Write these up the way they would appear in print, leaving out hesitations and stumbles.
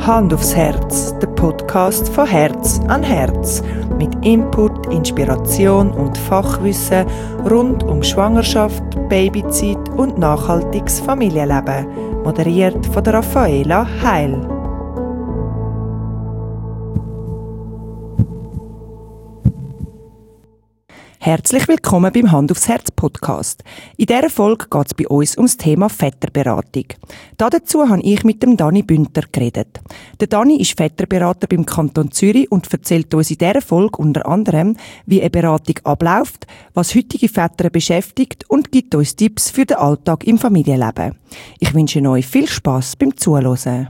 Hand aufs Herz, der Podcast von Herz an Herz. Mit Input, Inspiration und Fachwissen rund um Schwangerschaft, Babyzeit und nachhaltiges Familienleben. Moderiert von der Raffaela Heil. Herzlich willkommen beim Hand aufs Herz Podcast. In dieser Folge geht es bei uns ums Thema Väterberatung. Dazu habe ich mit dem Dani Bünter geredet. Der Dani ist Väterberater beim Kanton Zürich und erzählt uns in dieser Folge unter anderem, wie eine Beratung abläuft, was heutige Väter beschäftigt und gibt uns Tipps für den Alltag im Familienleben. Ich wünsche euch viel Spass beim Zuhören.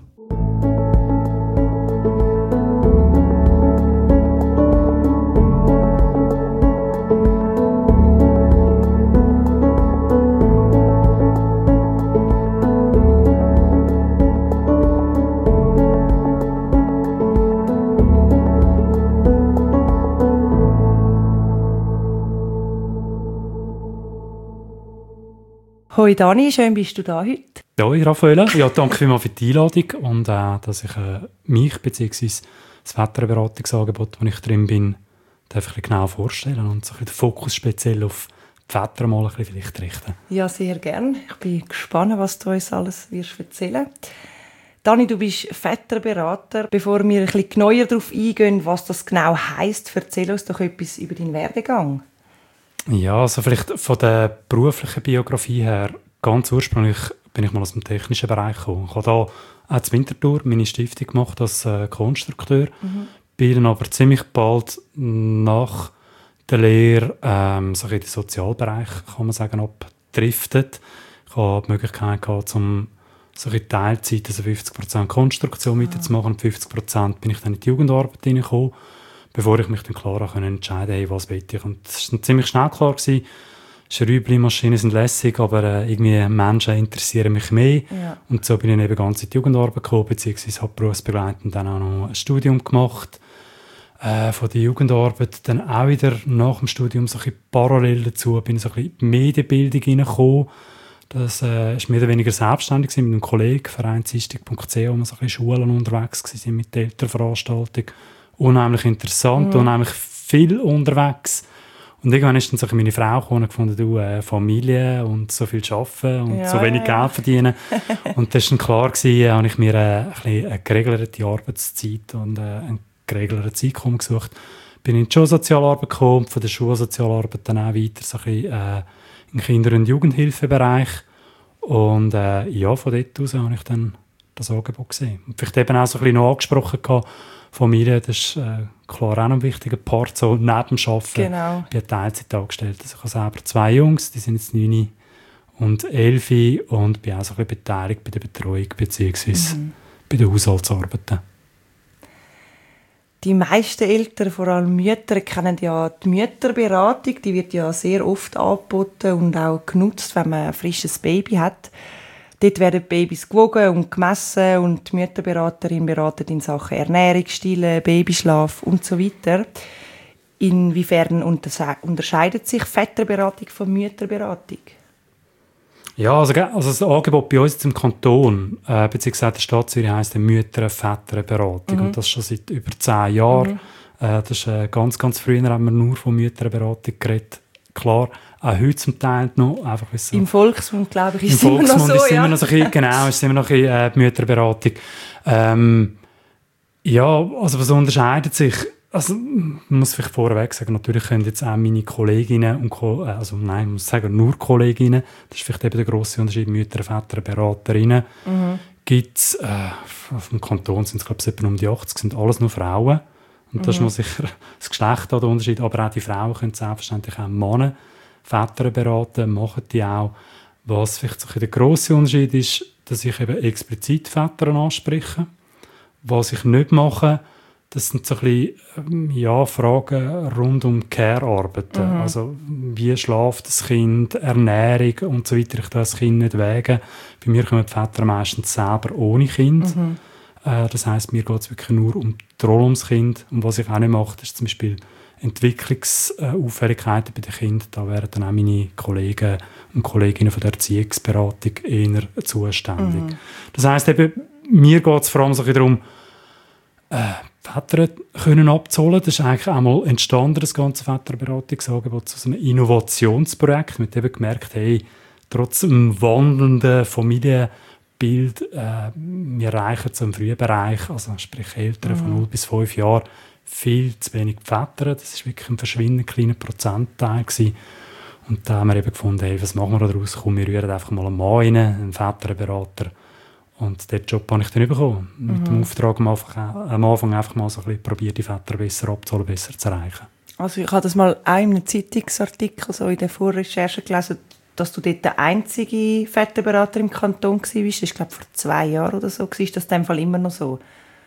Hoi Dani, schön bist du da heute. Hoi Raffaela, ja, danke vielmals für die Einladung und dass ich mich bzw. das Väterberatungsangebot, wo ich drin bin, darf ich genau vorstellen und so den Fokus speziell auf die Väter mal ein bisschen vielleicht richten. Ja, sehr gerne. Ich bin gespannt, was du uns alles wirst erzählen. Dani, du bist Väterberater. Bevor wir ein bisschen genauer darauf eingehen, was das genau heisst, erzähl uns doch etwas über deinen Werdegang. Ja, also vielleicht von der beruflichen Biografie her, ganz ursprünglich bin ich mal aus dem technischen Bereich gekommen. Ich habe da auch in Winterthur meine Stiftung gemacht als Konstrukteur. Bin dann aber ziemlich bald nach der Lehre so in den Sozialbereich, kann man sagen, abgedriftet. Ich hatte die Möglichkeit gehabt, um so in Teilzeit, also 50% Konstruktion weiterzumachen und 50% bin ich dann in die Jugendarbeit hineingekommen, bevor ich mich dann klar entscheiden konnte, was will ich. Und das war ziemlich schnell klar gewesen. Schräubli-Maschinen sind lässig, aber irgendwie Menschen interessieren mich mehr. Ja. Und so bin ich eben ganz in die Jugendarbeit gekommen, beziehungsweise habe berufsbegleitend dann auch noch ein Studium gemacht. Von der Jugendarbeit dann auch wieder nach dem Studium so ein bisschen parallel dazu bin ich so ein bisschen in die Medienbildung hineingekommen. Das ist mehr oder weniger selbstständig mit einem Kollegen, vereinsistig.ch, wo wir so ein bisschen Schulen unterwegs waren mit der Elternveranstaltung. Unheimlich interessant, unheimlich viel unterwegs. Und irgendwann ist dann so meine Frau gekommen und gefunden, du, Familie und so viel arbeiten und so wenig Geld verdienen. Und das war dann klar gewesen, habe ich mir eine geregelte Arbeitszeit und einen geregelten Zeitraum gesucht. Bin in die Schulsozialarbeit gekommen, von der Schulsozialarbeit dann auch weiter so ein bisschen, im Kinder- und Jugendhilfebereich. Und von dort aus habe ich dann das Angebot gesehen. Und vielleicht eben auch so ein bisschen noch angesprochen gehabt, Familie, das ist klar auch ein wichtiger Part, so neben dem Arbeiten. Genau. Ich bin Teilzeit angestellt. Also ich habe selber 2 Jungs, die sind jetzt 9 und 11 und bin auch so ein bisschen beteiligt bei der Betreuung bzw. bei den Haushaltsarbeiten. Die meisten Eltern, vor allem Mütter, kennen ja die Mütterberatung. Die wird ja sehr oft angeboten und auch genutzt, wenn man ein frisches Baby hat. Dort werden die Babys gewogen und gemessen und die Mütterberaterin beratet in Sachen Ernährung, Stillen, Babyschlaf und so weiter. Inwiefern unterscheidet sich Väterberatung von Mütterberatung? Ja, also das Angebot bei uns im Kanton, beziehungsweise der Stadt Zürich, heisst Mütter-Väterberatung. Und das schon seit über 10 Jahren. Das ist ganz, ganz früher haben wir nur von Mütterberatung geredet. Klar, auch heute zum Teil noch. Einfach so. Im Volksmund, glaube ich, ist es immer noch so. Ist immer noch so genau, ist immer noch die Mütterberatung. Also was unterscheidet sich? Also, man muss vielleicht vorweg sagen, natürlich können jetzt auch meine Kolleginnen und ich muss sagen, nur Kolleginnen, das ist vielleicht eben der grosse Unterschied, Mütter, Väter, Beraterinnen, gibt es, auf dem Kanton sind es, glaube ich, etwa um die 80, sind alles nur Frauen. Und das ist mal sicher das Geschlecht der Unterschied, aber auch die Frauen können selbstverständlich auch Männer, Väter beraten, machen die auch. Was vielleicht so der grosse Unterschied ist, dass ich eben explizit Väter anspreche. Was ich nicht mache, das sind so ein bisschen, Fragen rund um Care-Arbeiten. Also, wie schläft das Kind, Ernährung und so weiter. Ich darf das Kind nicht wägen. Bei mir kommen die Väter meistens selber ohne Kind. Das heisst, mir geht es wirklich nur um die Rolle ums Kind. Und was ich auch nicht mache, ist zum Beispiel Entwicklungsauffälligkeiten bei den Kindern. Da wären dann auch meine Kollegen und Kolleginnen von der Erziehungsberatung eher zuständig. Das heisst eben, mir geht es vor allem so darum, Väter können abzuholen. Das ist eigentlich einmal entstanden, das ganze Väterberatungsangebot, zu einem Innovationsprojekt. Wir haben eben gemerkt, hey, trotz dem wandelnden Familienbild, wir erreichen so im frühen Bereich, also sprich Eltern von 0 bis 5 Jahren, viel zu wenig Väter. Das war wirklich ein verschwindend kleiner Prozentteil gewesen. Und da haben wir eben gefunden, hey, was machen wir daraus? Komm, wir rühren einfach mal einen Mann rein, einen Väterberater. Und den Job habe ich dann bekommen. Mit dem Auftrag am Anfang einfach mal so ein bisschen probiert, die Väter besser abzuholen, besser zu erreichen. Also ich habe das mal auch in einem Zeitungsartikel so in der Vorrecherche gelesen, dass du dort der einzige Väterberater im Kanton warst. Das ist, glaube ich, vor 2 Jahren oder so. Ist das in dem Fall immer noch so?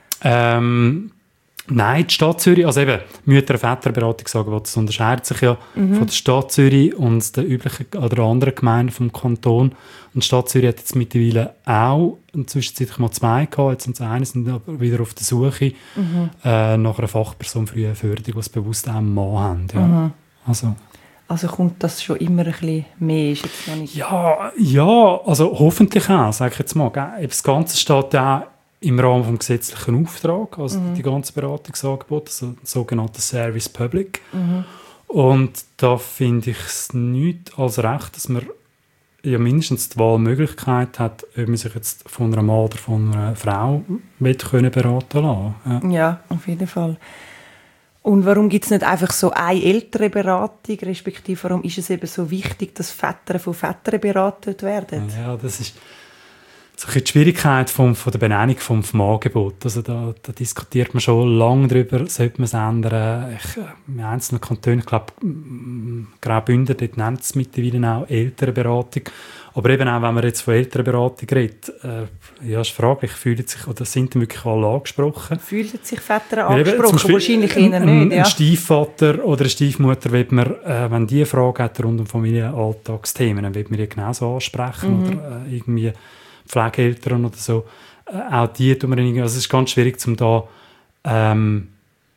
Nein, die Stadt Zürich, also eben, Mütter- und Väterberatungsangebot, das unterscheidet sich ja von der Stadt Zürich und den üblichen oder anderen Gemeinden vom Kanton. Und die Stadt Zürich hat jetzt mittlerweile auch zwischenzeitlich mal 2 gehabt, jetzt sind eine, sind aber wieder auf der Suche nach einer Fachperson frühe Förderung, die es bewusst auch einen Mann haben. Ja. Also kommt das schon immer ein bisschen mehr? Ist jetzt noch nicht... Ja, also hoffentlich auch, sage ich jetzt mal. Das Ganze steht auch im Rahmen des gesetzlichen Auftrags, also die ganze Beratungsangebote, also das sogenannte Service Public. Und da finde ich es nicht als recht, dass man ja mindestens die Wahlmöglichkeit hat, ob man sich jetzt von einem Mann oder von einer Frau beraten lassen. Ja, auf jeden Fall. Und warum gibt es nicht einfach so eine ältere Beratung, respektive warum ist es eben so wichtig, dass Väter von Vätern beratet werden? Ja, das ist so die Schwierigkeit von der Benennung vom Angebot. Also da diskutiert man schon lange darüber, sollte man es ändern. In einzelnen Kantonen, ich glaube, Graubünden, dort nennt es mittlerweile auch Elternberatung. Aber eben auch, wenn man jetzt von Elternberatung redet, ist fraglich, sind denn wirklich alle angesprochen? Fühlen sich Väter angesprochen? Wahrscheinlich eher nicht. Ja. Ein Stiefvater oder eine Stiefmutter, wenn die eine Frage hat rund um Familienalltagsthemen, dann wird man die genauso ansprechen. Oder irgendwie Pflegeeltern oder so. Auch die tun wir irgendwie. Also es ist ganz schwierig, um da einen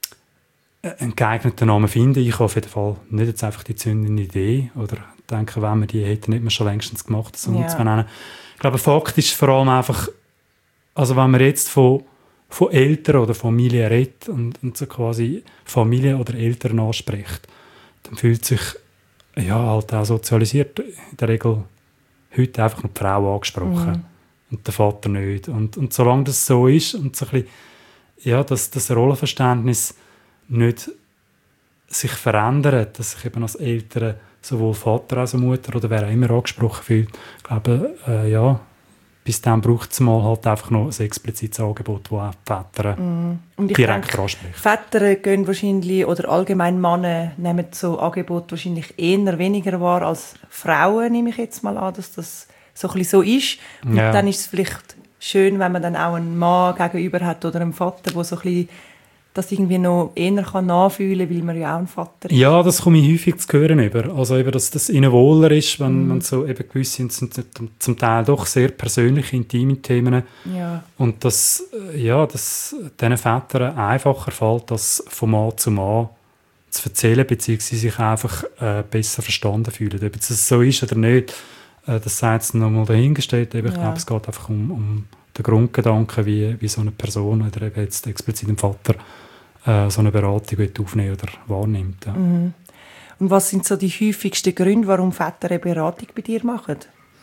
geeigneten Namen zu finden. Ich habe auf jeden Fall nicht jetzt einfach die zündende Idee oder denke, wenn wir die hätten, hätten wir schon längstens gemacht. So zu benennen. Ich glaube, Fakt ist vor allem einfach, also wenn man jetzt von Eltern oder Familie redet und so quasi Familie oder Eltern anspricht, dann fühlt sich halt auch sozialisiert in der Regel heute einfach nur die Frau angesprochen und der Vater nicht. Und solange das so ist und so ein bisschen, dass das Rollenverständnis nicht sich verändert, dass sich eben als Eltern sowohl Vater als auch Mutter oder wer auch immer angesprochen fühlt, ich glaube, bis dann braucht es mal halt einfach noch ein explizites Angebot, das auch die Väter direkt anspricht. Väter gehen wahrscheinlich, oder allgemein Männer nehmen so Angebote wahrscheinlich eher weniger wahr als Frauen, nehme ich jetzt mal an, dass das so ein bisschen so ist. Und dann ist es vielleicht schön, wenn man dann auch einen Mann gegenüber hat oder einen Vater, der so ein bisschen das irgendwie noch eher nachfühlen kann, weil man ja auch ein Vater ist. Ja, das komme ich häufig zu hören über. Also eben, dass das ihnen wohler ist, wenn so eben gewisse sind zum Teil doch sehr persönliche, intime Themen. Ja. Und dass diesen Vätern einfacher fällt, das von Mann zu Mann zu erzählen, beziehungsweise sich einfach besser verstanden fühlen. Ob es so ist oder nicht, das sei jetzt nochmal dahingestellt. Ich glaube, es geht einfach um den Grundgedanken, wie so eine Person oder eben jetzt explizit ein Vater so eine Beratung aufnehmen oder wahrnimmt. Ja. Und was sind so die häufigsten Gründe, warum Väter eine Beratung bei dir machen?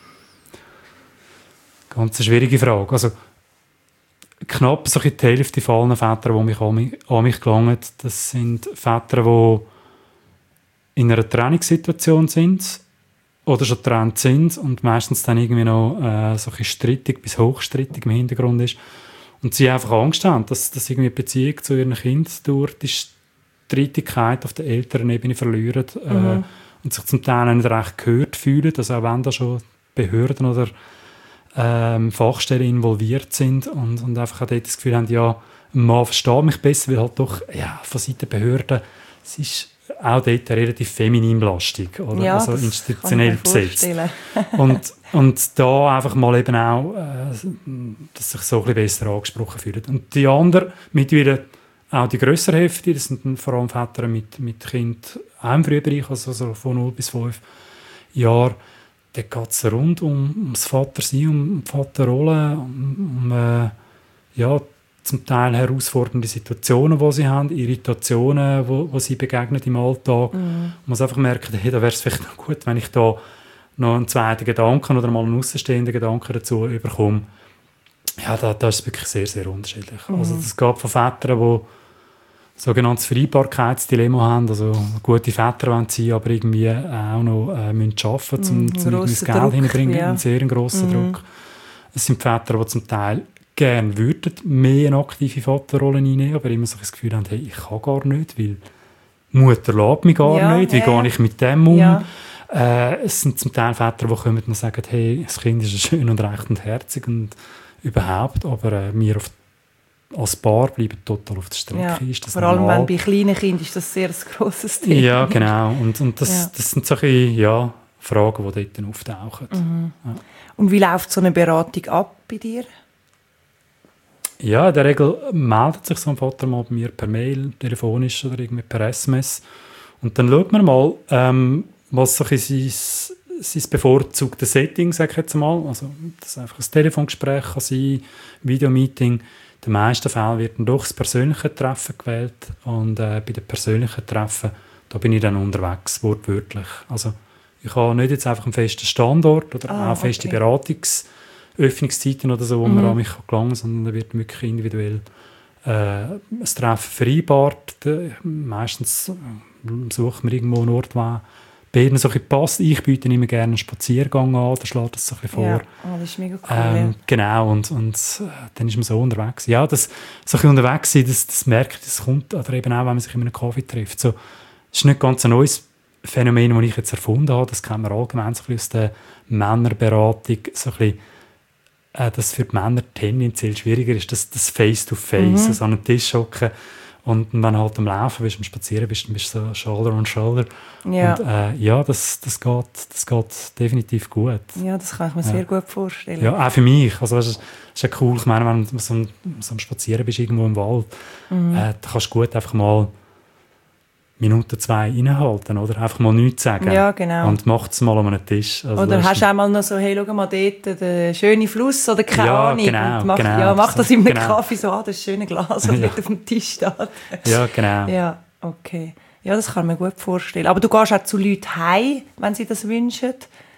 Ganz eine schwierige Frage. Also, knapp so die Hälfte von allen Vätern, die an mich gelangen, das sind Väter, die in einer Trennungssituation sind oder schon getrennt sind und meistens dann irgendwie noch so ein strittig bis hochstrittig im Hintergrund ist. Und sie einfach Angst haben, dass irgendwie die Beziehung zu ihren Kindern durch die Streitigkeit auf der Elternebene verlieren und sich zum Teil nicht recht gehört fühlen, also auch wenn da schon Behörden oder Fachstellen involviert sind und einfach auch dort das Gefühl haben, ja, ein Mann versteht mich besser, weil halt doch von Seiten der Behörden, es ist auch dort relativ feminin belastet oder ja, also institutionell besetzt. und da einfach mal eben auch, dass sich so ein bisschen besser angesprochen fühlen. Und die anderen, mittlerweile auch die grössere Hälfte, das sind dann vor allem Väter mit Kind auch im Frühbereich, also so von 0 bis 5 Jahren. Da geht es rund ums Vatersein, um die Vaterrolle, um zum Teil herausfordernde Situationen, die sie haben, Irritationen, wo sie begegnen im Alltag. Man muss einfach merken, hey, da wäre es vielleicht noch gut, wenn ich da noch einen zweiten Gedanken oder mal einen außenstehenden Gedanken dazu bekomme. Ja, da ist es wirklich sehr, sehr unterschiedlich. Also das geht von Vätern, die sogenanntes Vereinbarkeitsdilemma haben, also gute Väter wollen sie, aber irgendwie auch noch müssen arbeiten, um das Geld hinzubringen, einen sehr grossen Druck. Es sind Väter, die zum Teil gerne würden mehr eine aktive Vaterrolle einnehmen, aber immer so das Gefühl haben, hey, ich kann gar nicht, weil Mutter lässt mich gar nicht, wie gehe ich mit dem um? Ja. Es sind zum Teil Väter, die kommen und sagen, hey, das Kind ist schön und recht und herzig und überhaupt, aber wir als Paar bleiben total auf der Strecke. Ja, ist das vor allem, normal? wenn bei kleinen Kindern ist das sehr ein grosses Thema. Ja, genau. Und das sind solche Fragen, die dort auftauchen. Ja. Und wie läuft so eine Beratung ab bei dir? Ja, in der Regel meldet sich so ein Vater mal bei mir per Mail, telefonisch oder irgendwie per SMS. Und dann schaut man mal, was so sein bevorzugtes Setting, sage ich jetzt mal. Also, das einfach ein Telefongespräch kann sein, Videomeeting. In den meisten Fällen wird dann doch das persönliche Treffen gewählt. Und bei den persönlichen Treffen, da bin ich dann unterwegs, wortwörtlich. Also, ich habe nicht jetzt einfach einen festen Standort oder auch feste Beratungsöffnungszeiten oder so, wo man an mich gelangen kann, sondern da wird wirklich individuell ein Treffen vereinbart. Meistens suchen wir irgendwo einen Ort, wo beiden so ein bisschen passt. Ich biete immer gerne einen Spaziergang an, da schlägt das so ein bisschen vor. Ja, das ist mega cool. Genau, und dann ist man so unterwegs. Ja, so ein bisschen unterwegs sein, das merkt, das kommt oder eben auch, wenn man sich in einem Kaffee trifft. So, das ist nicht ganz ein neues Phänomen, das ich jetzt erfunden habe. Das kennen wir allgemein so ein bisschen aus der Männerberatung. So ein bisschen, dass für die Männer tendenziell schwieriger ist, das Face-to-Face, also an einen Tisch hocken. Und wenn du halt am Laufen bist, am Spazieren bist, dann bist du so Shoulder on Shoulder. Ja. Und das geht definitiv gut. Ja, das kann ich mir sehr gut vorstellen. Ja, auch für mich. Also, es ist ja cool, ich meine, wenn du so am Spazieren bist, irgendwo im Wald, da kannst du gut einfach mal Minute 2 reinhalten, oder? Einfach mal nichts sagen. Ja, genau. Und macht es mal an einem Tisch. Also oder hast du auch mal noch so, hey, schau mal dort, den schönen Fluss oder keine Ahnung. Genau, mach das in einem Kaffee so an, das schöne Glas, das dort auf dem Tisch steht. Ja, genau. Ja, okay. Ja, das kann man gut vorstellen. Aber du gehst auch zu Leuten heim, wenn sie das wünschen?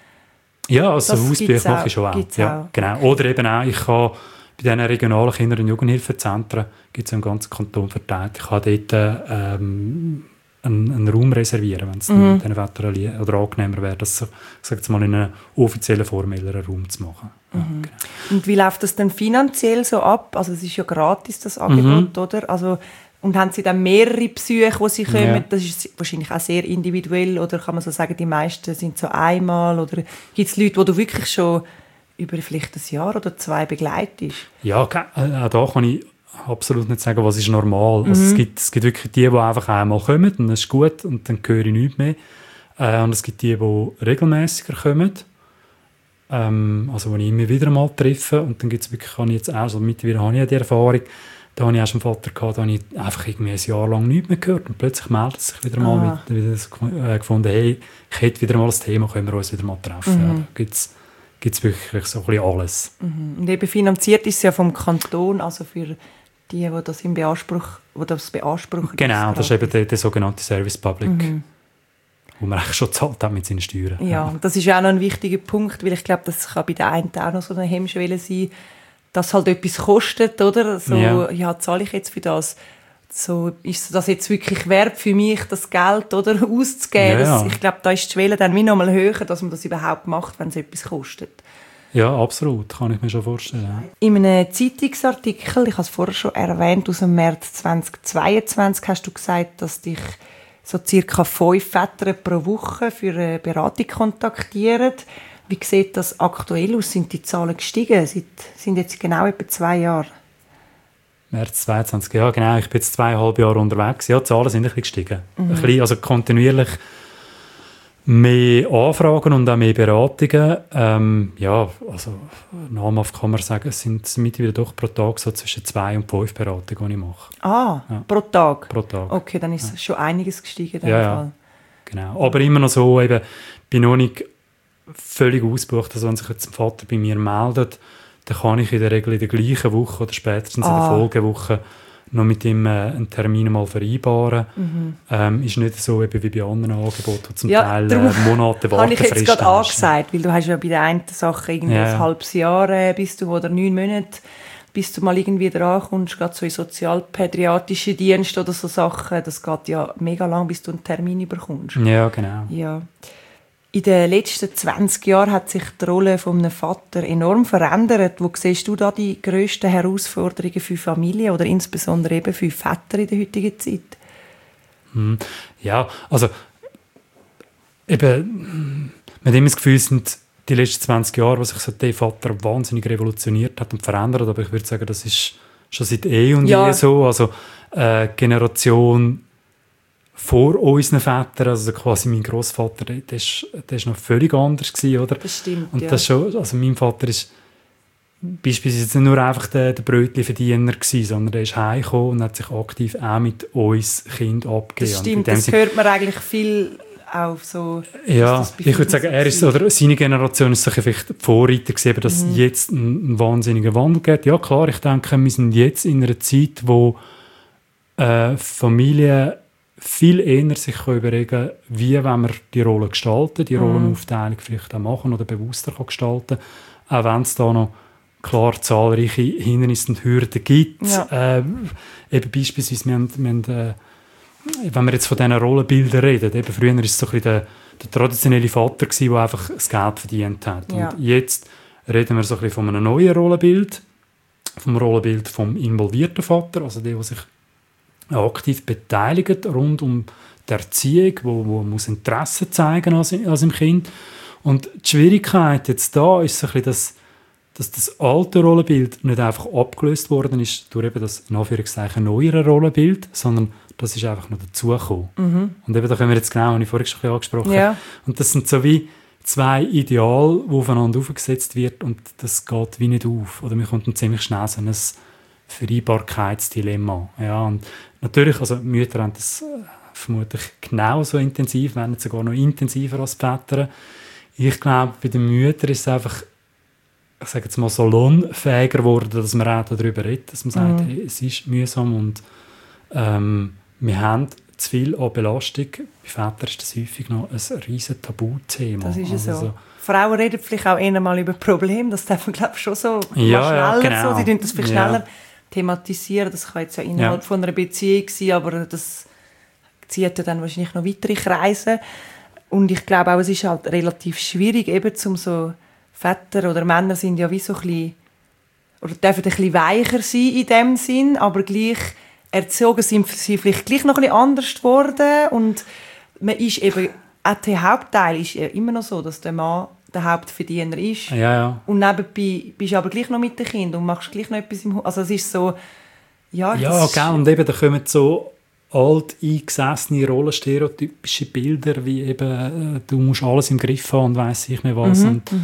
Ja, also Hausbesuch mache ich schon auch. Ja, genau. Okay. Oder eben auch, ich kann bei diesen regionalen Kinder- und Jugendhilfezentren, gibt es im ganzen Kanton verteilt, ich kann dort einen Raum reservieren, wenn es den Vätern oder angenehmer wäre, das mal in einem offiziellen formelleren Raum zu machen. Ja, genau. Und wie läuft das denn finanziell so ab? Also es ist ja gratis, das Angebot, oder? Also, und haben Sie dann mehrere Besuche, wo Sie kommen? Ja. Das ist wahrscheinlich auch sehr individuell, oder kann man so sagen, die meisten sind so einmal, oder gibt es Leute, die du wirklich schon über vielleicht ein Jahr oder 2 begleitest? Ja, auch da kann ich absolut nicht sagen, was ist normal. Also es gibt wirklich die einfach einmal kommen und das ist gut und dann höre ich nichts mehr. Und es gibt die regelmäßiger kommen, also die ich immer wieder mal treffe. Und dann gibt es wirklich, mittlerweile habe ich die Erfahrung, da habe ich auch schon einen Vater gehabt, da habe ich einfach irgendwie ein Jahr lang nichts mehr gehört und plötzlich meldet sich wieder mal gefunden, hey, ich hätte wieder mal ein Thema, können wir uns wieder mal treffen. Ja, da gibt es wirklich so ein bisschen alles. Und eben finanziert ist es ja vom Kanton, also für die das beanspruchen. Genau, das ist eben der sogenannte Service Public, wo man eigentlich schon zahlt hat mit seinen Steuern. Ja, das ist auch noch ein wichtiger Punkt, weil ich glaube, das kann bei den einen auch noch so eine Hemmschwelle sein, dass halt etwas kostet, oder? So, ja, zahle ich jetzt für das? So, ist das jetzt wirklich wert für mich, das Geld, oder, auszugeben? Ja. Ich glaube, da ist die Schwelle dann wie noch mal höher, dass man das überhaupt macht, wenn es etwas kostet. Ja, absolut, kann ich mir schon vorstellen. In einem Zeitungsartikel, ich habe es vorher schon erwähnt, aus dem März 2022, hast du gesagt, dass dich so ca. 5 Väter pro Woche für eine Beratung kontaktieren. Wie sieht das aktuell aus? Sind die Zahlen gestiegen? Sind jetzt genau etwa 2 Jahre? März 22, ja genau, ich bin jetzt 2,5 Jahre unterwegs. Ja, die Zahlen sind ein bisschen gestiegen. Ein bisschen, also kontinuierlich mehr Anfragen und auch mehr Beratungen. Ja, also namhaft kann man sagen, es sind mittlerweile doch pro Tag so zwischen 2 und 5 Beratungen, die ich mache. Ah, ja. Pro Tag? Pro Tag. Okay, dann ist schon einiges gestiegen in dem Fall. Ja, genau. Aber immer noch so, eben, bin noch nicht völlig ausgebucht. Also wenn sich jetzt ein Vater bei mir meldet, dann kann ich in der Regel in der gleichen Woche oder spätestens in der Folgewoche noch mit ihm einen Termin mal vereinbaren. Ist nicht so eben wie bei anderen Angeboten, die zum Teil Monate Wartefrist habe ich jetzt gerade angesagt, weil du hast ja bei der einen Sache irgendwie ein halbes Jahr bist du, oder 9 Monate, bis du mal irgendwie dran kommst, gerade so in sozialpädiatrische Dienste oder so Sachen. Das geht ja mega lang, bis du einen Termin bekommst. Ja, genau. Ja. In den letzten 20 Jahren hat sich die Rolle von einem Vater enorm verändert. Wo siehst du da die grössten Herausforderungen für Familien oder insbesondere eben für Väter in der heutigen Zeit? Ja, also eben, mit dem das Gefühl sind die letzten 20 Jahre, wo sich so der Vater wahnsinnig revolutioniert hat und verändert, aber ich würde sagen, das ist schon seit und je so. Also Generation vor unseren Vätern, also quasi mein Grossvater, der ist noch völlig anders gewesen, oder? Das stimmt, und das schon, also mein Vater ist beispielsweise nicht nur einfach der Brötchenverdiener gewesen, sondern der ist heimgekommen und hat sich aktiv auch mit uns Kind abgegeben. Das stimmt, das hört man eigentlich viel auch so. Ja, ich würde sagen, er ist, oder seine Generation ist vielleicht die Vorreiter gewesen, dass es jetzt einen wahnsinnigen Wandel gibt. Ja klar, ich denke, wir sind jetzt in einer Zeit, wo Familien viel eher sich überlegen können, wie wollen wir die Rolle gestalten, die Rollenaufteilung vielleicht auch machen oder bewusster gestalten, auch wenn es da noch klar zahlreiche Hindernisse und Hürden gibt. Ja. Eben beispielsweise, wenn wir jetzt von diesen Rollenbildern reden, eben früher war es so ein bisschen der traditionelle Vater gewesen, der einfach das Geld verdient hat. Ja. Und jetzt reden wir so ein bisschen von einem neuen Rollenbild, vom Rollenbild vom involvierten Vater, also der sich aktiv beteiligt rund um die Erziehung, wo muss Interesse zeigen an seinem Kind. Und die Schwierigkeit jetzt da ist so ein bisschen, dass das alte Rollenbild nicht einfach abgelöst worden ist durch eben das in Anführungszeichen neuere Rollenbild, sondern das ist einfach noch dazugekommen. Und eben da können wir jetzt genau, habe ich vorhin schon ein bisschen angesprochen. Ja. Und das sind so wie zwei Ideale, die aufeinander aufgesetzt wird und das geht wie nicht auf. Oder man kommt dann ziemlich schnell so ein Vereinbarkeitsdilemma. Ja, und natürlich, also Mütter haben das vermutlich genauso intensiv, wenn nicht sogar noch intensiver als die Väter. Ich glaube, bei den Müttern ist es einfach, ich sage jetzt mal, so lohnfähiger geworden, dass man auch darüber redet, dass man sagt, hey, es ist mühsam und wir haben zu viel an Belastung. Bei Vätern ist das häufig noch ein riesen Tabuthema. Das ist also so. Frauen reden vielleicht auch eher mal über Probleme, das darf man, glaube ich, schon so schneller. Genau. So. Sie tun das viel schneller thematisieren. Das kann jetzt ja innerhalb von einer Beziehung sein, aber das zieht ja dann wahrscheinlich noch weitere Kreise. Und ich glaube auch, es ist halt relativ schwierig, eben zum so Väter oder Männer sind ja wie so ein bisschen, oder dürfen ein bisschen weicher sein in dem Sinn, aber gleich erzogen sind sie vielleicht gleich noch ein bisschen anders geworden und man ist eben, auch der Hauptteil ist ja immer noch so, dass der Mann der Hauptverdiener ist. Ja. Und nebenbei bist du aber gleich noch mit dem Kind und machst gleich noch etwas im Haus. Also es ist so, ja, genau. Und eben, da kommen so alt eingesessene rollenstereotypische Bilder, wie eben, du musst alles im Griff haben und weiss ich nicht was.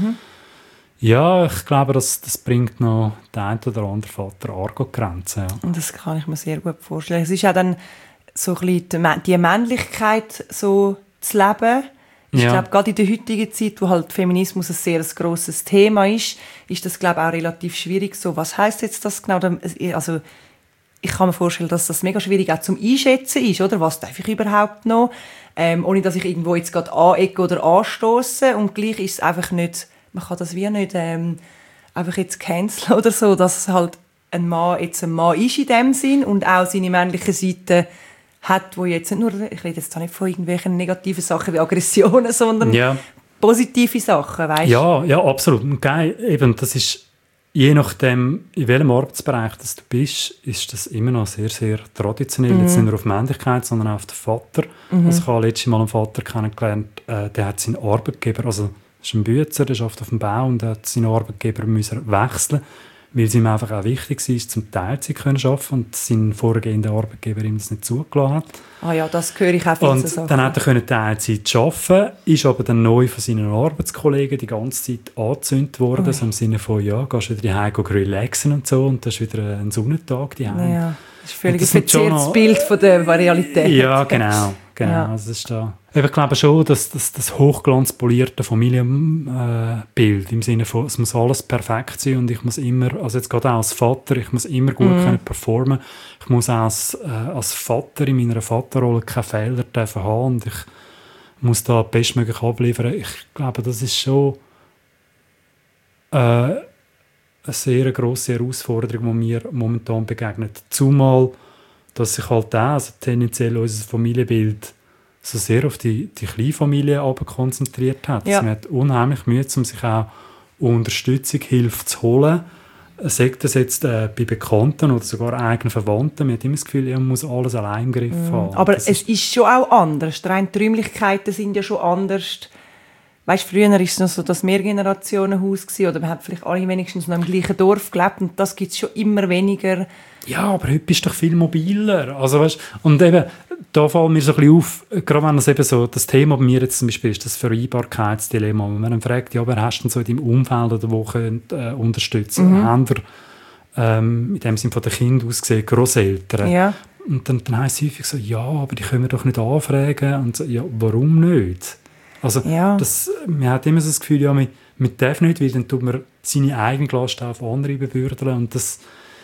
Ja, ich glaube, das bringt noch den einen oder anderen Vater arg an die Grenzen. Ja. Und das kann ich mir sehr gut vorstellen. Es ist auch dann so ein bisschen die Männlichkeit so zu leben. Ich glaube, gerade in der heutigen Zeit, wo halt Feminismus ein sehr grosses Thema ist das, glaube ich, auch relativ schwierig. So, was heisst jetzt das genau? Also, ich kann mir vorstellen, dass das mega schwierig auch zum Einschätzen ist, oder? Was darf ich überhaupt noch? Ohne, dass ich irgendwo jetzt gerade anecke oder anstosse. Und gleich ist es einfach nicht, man kann das wie nicht einfach jetzt canceln oder so, dass es halt ein Mann jetzt ein Mann ist in dem Sinn und auch seine männliche Seite hat, wo jetzt nicht nur, ich rede jetzt nicht von irgendwelchen negativen Sachen wie Aggressionen, sondern positive Sachen, weißt du? Ja, absolut. Und eben, das ist, je nachdem, in welchem Arbeitsbereich das du bist, ist das immer noch sehr, sehr traditionell. Jetzt nicht nur auf Männlichkeit, sondern auch auf den Vater. Also ich habe letztes Mal einen Vater kennengelernt, der hat seinen Arbeitgeber, also das ist ein Bützer, der arbeitet auf dem Bau und hat seinen Arbeitgeber müssen wechseln, weil es ihm einfach auch wichtig war, zum Teilzeit zu arbeiten und sein vorhergehender Arbeitgeber ihm das nicht zugelassen hat. Ah ja, das höre ich auch viel zu sagen. Dann hat er Teilzeit arbeiten, ist aber dann neu von seinen Arbeitskollegen die ganze Zeit angezündet worden, so im Sinne von, ja, gehst wieder daheim relaxen und so und das ist wieder ein Sonnentag daheim. Ja. Das ist völlig ein verzerrtes Bild von der Realität. Ja, genau. Ja. Also das ist da. Ich glaube schon, dass das hochglanzpolierte Familienbild im Sinne von, es muss alles perfekt sein und ich muss immer, also jetzt gerade auch als Vater, ich muss immer gut können performen. Ich muss auch als Vater in meiner Vaterrolle keine Fehler dürfen haben und ich muss da bestmöglich abliefern. Ich glaube, das ist schon eine sehr grosse Herausforderung, die mir momentan begegnet. Zumal, dass sich halt auch, also tendenziell unser Familienbild so sehr auf die Kleinfamilie konzentriert hat. Ja. Man hat unheimlich Mühe, um sich auch Unterstützung, Hilfe zu holen. Sagt das jetzt bei Bekannten oder sogar eigenen Verwandten. Man hat immer das Gefühl, man muss alles allein im Griff haben. Aber es ist schon auch anders. Die Räumlichkeiten sind ja schon anders. Weißt, früher war es noch so das Mehrgenerationenhaus gewesen, oder man hat vielleicht alle wenigstens noch im gleichen Dorf gelebt und das gibt es schon immer weniger. Ja, aber heute bist du doch viel mobiler. Also, weißt, und eben, da fällt mir so ein bisschen auf, gerade wenn das eben so, das Thema bei mir jetzt zum Beispiel ist, das Vereinbarkeitsdilemma. Wenn man dann fragt, ja, wer hast du denn so in deinem Umfeld oder wo könnt, unterstützen? Haben wir, in dem Sinne von den Kindern aus gesehen, Grosseltern? Ja. Und dann heisst es häufig so, ja, aber die können wir doch nicht anfragen. Und so, ja, warum nicht? Also, man hat immer so das Gefühl, ja, man darf nicht, weil dann tut man seine eigene Last auf andere bebürden. Und das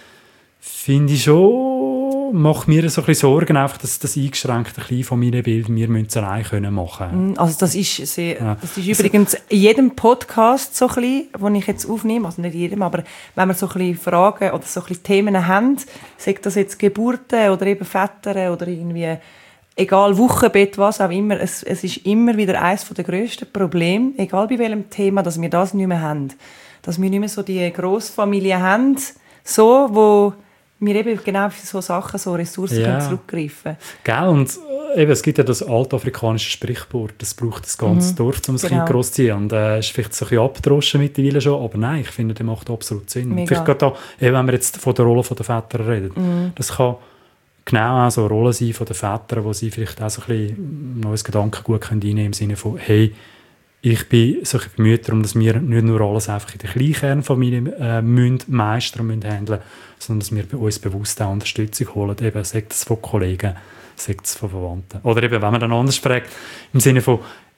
finde ich schon, macht mir so ein bisschen Sorgen, einfach, dass das eingeschränkte Kleinfamilienbild wir müssen es allein machen können. Also das ist übrigens in jedem Podcast so ein bisschen, den ich jetzt aufnehme, also nicht jedem, aber wenn wir so ein bisschen Fragen oder so ein bisschen Themen haben, sagt das jetzt Geburten oder eben Väter oder irgendwie egal, Wochenbett, was auch immer, es ist immer wieder eines der grössten Probleme, egal bei welchem Thema, dass wir das nicht mehr haben. Dass wir nicht mehr so die Grossfamilie haben, so, wo wir eben genau für so Sachen, so Ressourcen können zurückgreifen. Gell, und eben, es gibt ja das altafrikanische Sprichwort, das braucht das ganze Dorf, um das Kind großzuziehen. Und ist vielleicht so ein bisschen abgedroschen mittlerweile schon, aber nein, ich finde, das macht absolut Sinn. Mega. Vielleicht gerade da, eben, wenn wir jetzt von der Rolle der Väter reden, das kann genau auch so eine Rolle sein von den Vätern, wo sie vielleicht auch so ein bisschen neues Gedankengut einnehmen können, im Sinne von, hey, ich bin so bemüht darum, dass wir nicht nur alles einfach in der Kleinkernfamilie meistern und handeln, sondern dass wir bei uns bewusst auch Unterstützung holen, eben, sei das von Kollegen, sei das von Verwandten. Oder eben, wenn man dann anders fragt, im Sinne von,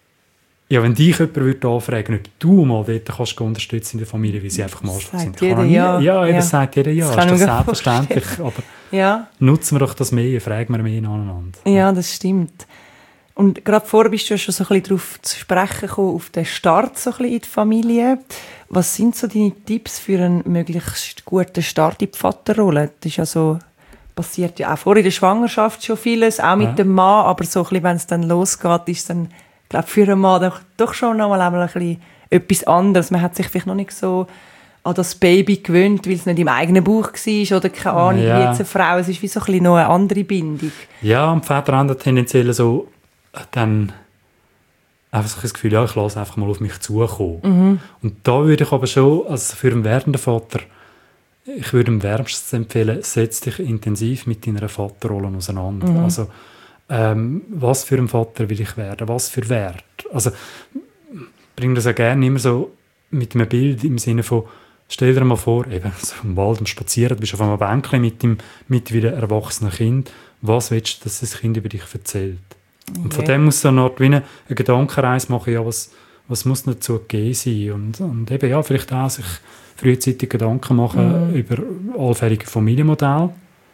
ja, wenn dich jemand anfragen würde, ob du mal dort kannst unterstützen in der Familie, wie sie einfach mal sind. Das sagt jeder ja. Das ist doch selbstverständlich. Aber nutzen wir doch das mehr, fragen wir mehr aneinander. Ja, das stimmt. Und gerade vorher bist du ja schon so ein bisschen darauf zu sprechen gekommen, auf den Start so ein bisschen in die Familie. Was sind so deine Tipps für einen möglichst guten Start in die Vaterrolle? Das ist ja so, passiert ja auch vor in der Schwangerschaft schon vieles, auch mit dem Mann, aber so ein bisschen, wenn es dann losgeht, ist dann, ich glaube, für einen Mann doch schon noch mal ein bisschen etwas anderes. Man hat sich vielleicht noch nicht so an das Baby gewöhnt, weil es nicht im eigenen Bauch war oder keine Ahnung, wie jetzt eine Frau. Es ist wie so ein bisschen noch eine andere Bindung. Ja, und die Väter haben tendenziell so dann einfach so das Gefühl, ja, ich lasse einfach mal auf mich zukommen. Und da würde ich aber schon, also für einen werdenden Vater, ich würde ihm wärmstens empfehlen, setz dich intensiv mit deiner Vaterrolle auseinander. Also, was für ein Vater will ich werden? Was für Wert? Also, bring das ja gerne immer so mit einem Bild im Sinne von, stell dir mal vor, eben so im Wald am Spazieren, du bist auf einem Bänkchen mit dem mittlerweile erwachsenen Kind. Was willst du, dass das Kind über dich erzählt? Und von dem muss so eine Gedankenreise machen, ja, was muss dazu gegeben sein? Und eben, ja, vielleicht auch sich frühzeitig Gedanken machen über allfällige Familienmodelle.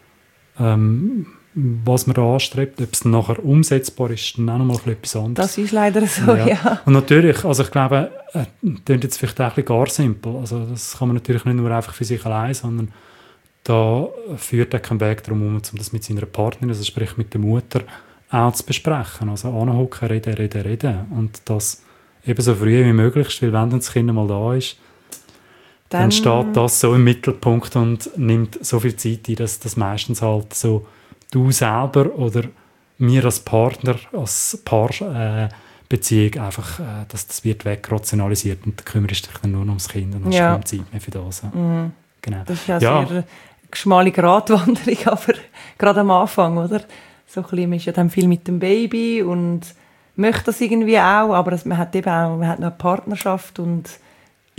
Was man da anstrebt, ob es dann nachher umsetzbar ist, dann auch noch mal etwas anderes. Das ist leider so, ja. Und natürlich, also ich glaube, das klingt jetzt vielleicht auch ein bisschen gar simpel. Also das kann man natürlich nicht nur einfach für sich allein, sondern da führt auch kein Weg darum, um das mit seiner Partnerin, also sprich mit der Mutter, auch zu besprechen. Also anhocken, reden. Und das eben so früh wie möglich, weil wenn dann das Kind mal da ist, dann steht das so im Mittelpunkt und nimmt so viel Zeit ein, dass das meistens halt so du selber oder mir als Partner, als Paarbeziehung einfach, dass das wird wegrationalisiert und dann kümmerst du dich dann nur noch ums Kind und hast keine Zeit mehr für das. Genau. Das ist ja sehr schmale Gratwanderung, aber gerade am Anfang, oder? So ein bisschen, man ist ja dann viel mit dem Baby und möchte das irgendwie auch, aber man hat eben auch, man hat noch eine Partnerschaft und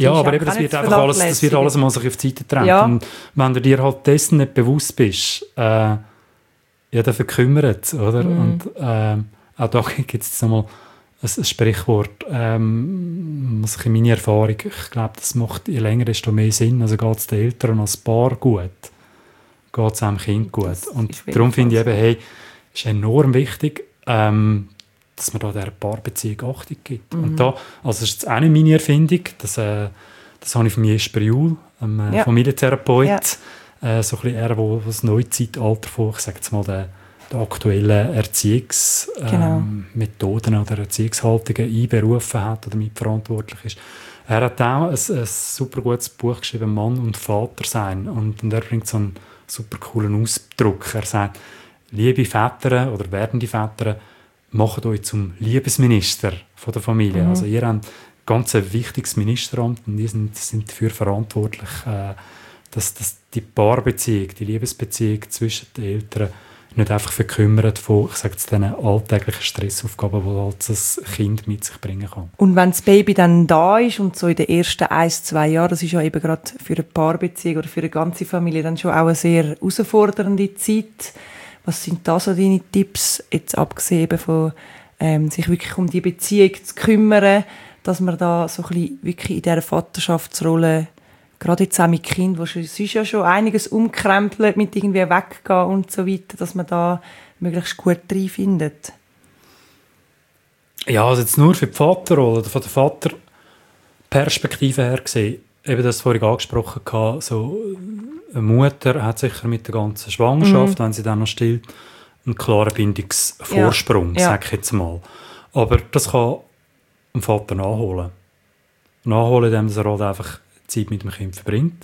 Ja, aber eben, das wird alles mal sich auf die Seite gedrängt. Ja. Und wenn du dir halt dessen nicht bewusst bist, ja, dann verkümmert es, oder? Und auch da gibt es nochmal ein Sprichwort, also in meiner Erfahrung, ich glaube, das macht je länger, desto mehr Sinn. Also geht es den Eltern als Paar gut, geht es dem Kind gut. Und darum finde ich eben, hey, ist enorm wichtig, dass man da dieser Paarbeziehung Achtung gibt. Und da, also das ist jetzt auch nicht meine Erfindung, das habe ich von Jesper Juhl, einem Familientherapeut, so ein bisschen er, der das Neuzeitalter von, ich sage jetzt mal, der aktuellen Erziehungsmethoden oder Erziehungshaltungen einberufen hat oder mitverantwortlich ist. Er hat auch ein super gutes Buch geschrieben, Mann und Vater sein. Und er bringt so einen super coolen Ausdruck. Er sagt, liebe Väter oder werdende Väter, macht euch zum Liebesminister von der Familie. Also ihr habt ein ganz wichtiges Ministeramt und die sind dafür verantwortlich, dass die Paarbeziehung, die Liebesbeziehung zwischen den Eltern nicht einfach verkümmert von, ich sage jetzt, diesen alltäglichen Stressaufgaben, die halt das Kind mit sich bringen kann. Und wenn das Baby dann da ist und so in den ersten 1-2 Jahren, das ist ja eben gerade für eine Paarbeziehung oder für eine ganze Familie dann schon auch eine sehr herausfordernde Zeit. Was sind da so deine Tipps, jetzt abgesehen von sich wirklich um die Beziehung zu kümmern, dass man da so ein bisschen wirklich in dieser Vaterschaftsrolle, gerade jetzt auch mit Kind, wo es ist ja schon einiges umkrempelt, mit irgendwie weggehen und so weiter, dass man da möglichst gut reinfindet? Ja, also jetzt nur für die Vaterrolle oder von der Vaterperspektive her gesehen, eben das vorhin angesprochen hatte, so eine Mutter hat sicher mit der ganzen Schwangerschaft, wenn sie dann noch stillt, einen klaren Bindungsvorsprung, sage ich jetzt mal. Aber das kann ein Vater nachholen. Nachholen, indem er halt einfach Zeit mit dem Kind verbringt.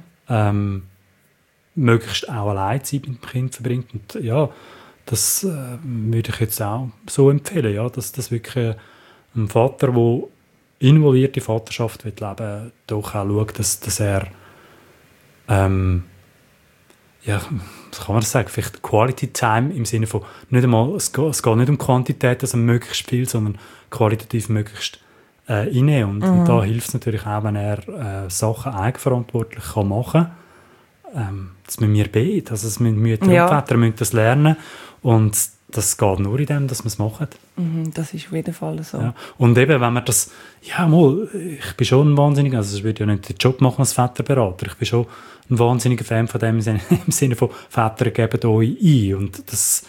Möglichst auch allein Zeit mit dem Kind verbringt. Und ja, das würde ich jetzt auch so empfehlen, ja, dass das wirklich ein Vater, der involvierte Vaterschaft leben will, doch auch schaut, dass er ja, was kann man das sagen? Vielleicht Quality Time im Sinne von nicht einmal, es geht nicht um Quantität, also möglichst viel, sondern qualitativ möglichst reinnehmen. Und da hilft es natürlich auch, wenn er Sachen eigenverantwortlich kann machen kann. Das müssen wir beide, also das müssen Mütter und Väter müssen das lernen und das geht nur in dem, dass wir es machen. Das ist auf jeden Fall so. Ja. Und eben, wenn man das, ich bin schon ein Wahnsinniger, also ich würde ja nicht den Job machen als Väterberater, ich bin schon ein wahnsinniger Fan von dem im Sinne von Väter geben euch ein und das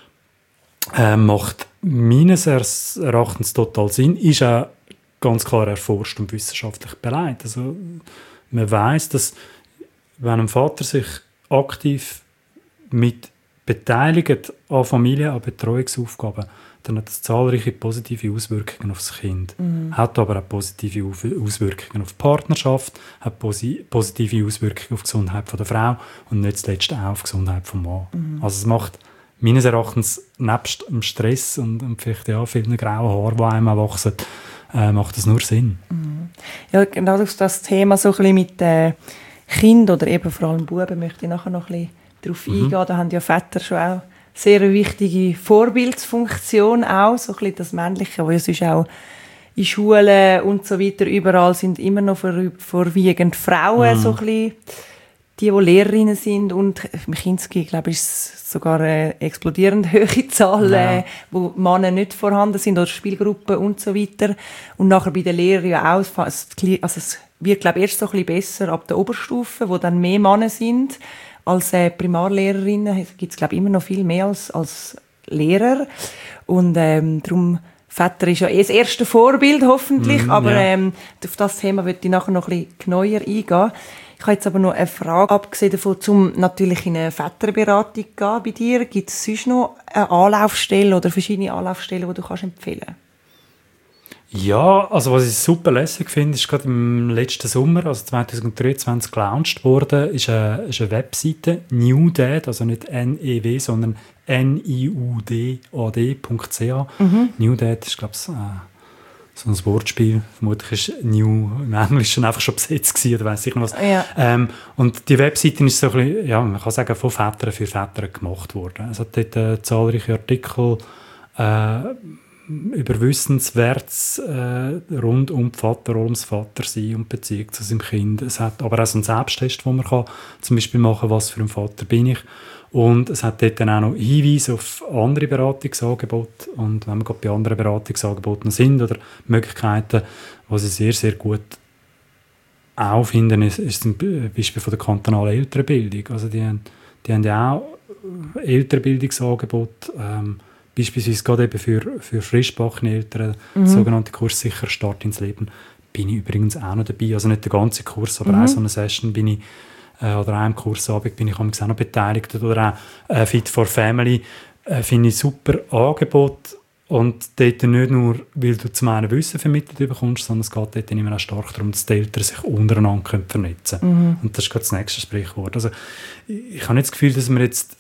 macht meines Erachtens total Sinn, ist auch ganz klar erforscht und wissenschaftlich beleidigt. Also man weiss, dass wenn ein Vater sich aktiv mit beteiligt an Familie, an Betreuungsaufgaben, dann hat das zahlreiche positive Auswirkungen auf das Kind. Hat aber auch positive Auswirkungen auf die Partnerschaft, hat positive Auswirkungen auf die Gesundheit der Frau und nicht zuletzt auch auf die Gesundheit des Mannes. Also es macht meines Erachtens nebst dem Stress und vielleicht vielen grauen Haaren, die einem wachsen, macht das nur Sinn. Ja, genau auf das Thema so ein bisschen mit Kindern oder eben vor allem Buben möchte ich nachher noch ein bisschen darauf eingehen. Da haben ja Väter schon auch sehr eine wichtige Vorbildsfunktion auch, so ein bisschen das Männliche, wo ja sonst auch in Schulen und so weiter überall sind immer noch vorwiegend Frauen, so ein bisschen die Lehrerinnen sind und im Kinski, glaube ich, ist es sogar eine explodierend hohe Zahl, wo Männer nicht vorhanden sind oder Spielgruppen und so weiter. Und nachher bei den Lehrern ja auch, also es wird, glaube ich, erst so ein bisschen besser ab der Oberstufe, wo dann mehr Männer sind. Als Primarlehrerinnen gibt es, glaube ich, immer noch viel mehr als Lehrer. Und darum, Väter ist ja das erste Vorbild, hoffentlich. Aber auf das Thema würde ich nachher noch ein bisschen genauer eingehen. Ich habe jetzt aber noch eine Frage, abgesehen davon, um natürlich in eine Väterberatung zu gehen bei dir. Gibt es sonst noch eine Anlaufstelle oder verschiedene Anlaufstellen, die du kannst empfehlen kannst? Ja, also was ich super lässig finde, ist gerade im letzten Sommer, also 2023 gelauncht worden, ist eine Webseite, NewDad, also nicht NEW, sondern niudad.ch. NewDad ist, glaube ich, so ein Wortspiel. Vermutlich ist New im Englischen einfach schon besetzt gewesen, oder weiss ich noch was. Ja. Und die Webseite ist so ein bisschen, ja, man kann sagen, von Vätern für Väter gemacht worden. Es hat dort zahlreiche Artikel, über Wissenswertes rund um die Vaterrolle, ums Vatersein und die Beziehung zu seinem Kind. Es hat aber auch so einen Selbsttest, wo man kann zum Beispiel machen kann, was für ein Vater bin ich. Und es hat dort dann auch noch Hinweise auf andere Beratungsangebote. Und wenn wir gerade bei anderen Beratungsangeboten sind oder Möglichkeiten, was ich sehr, sehr gut auch finde, ist zum Beispiel von der kantonalen Elternbildung. Also die haben ja auch Elternbildungsangebote, beispielsweise gerade eben für frischgebackene Eltern, sogenannte Kurs «Sicher Start ins Leben», bin ich übrigens auch noch dabei. Also nicht der ganze Kurs, aber auch so eine Session bin ich, oder einem Kursabend bin ich auch noch beteiligt. Oder auch «Fit for Family» finde ich super Angebot. Und dort nicht nur, weil du zum einen Wissen vermittelt bekommst, sondern es geht dort immer auch stark darum, dass die Eltern sich untereinander vernetzen können. Und das ist gerade das nächste Sprichwort. Also, ich habe nicht das Gefühl, dass wir jetzt